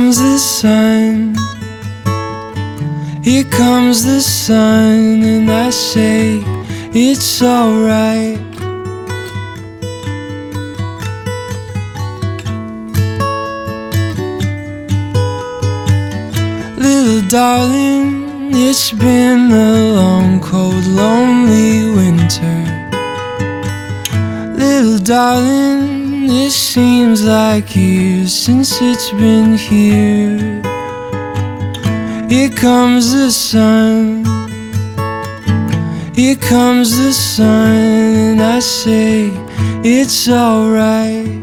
comes the sun, here comes the sun, and I say it's alright. Little darling, it's been a long, cold, lonely winter. Little darling, it seems like years since it's been here. Here comes the sun, here comes the sun, and I say it's alright.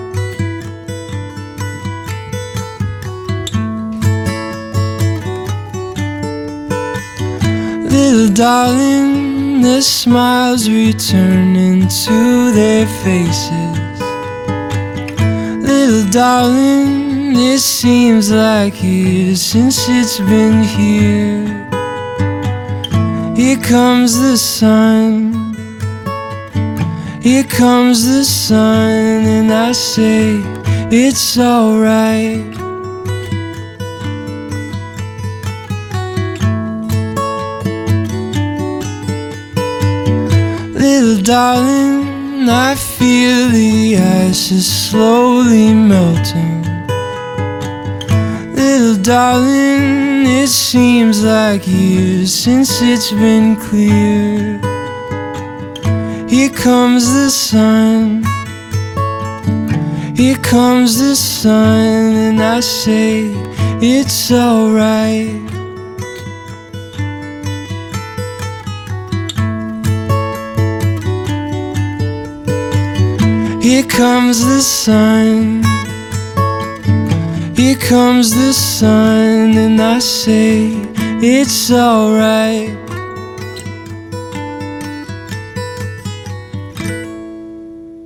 Little darling, the smiles returning to their faces. Little darling, it seems like years since it's been here. Here comes the sun, here comes the sun, and I say it's alright. Little darling, I feel the ice is slowly melting. Little darling, it seems like years since it's been clear. Here comes the sun, here comes the sun, and I say it's alright. Here comes the sun, here comes the sun, and I say it's alright.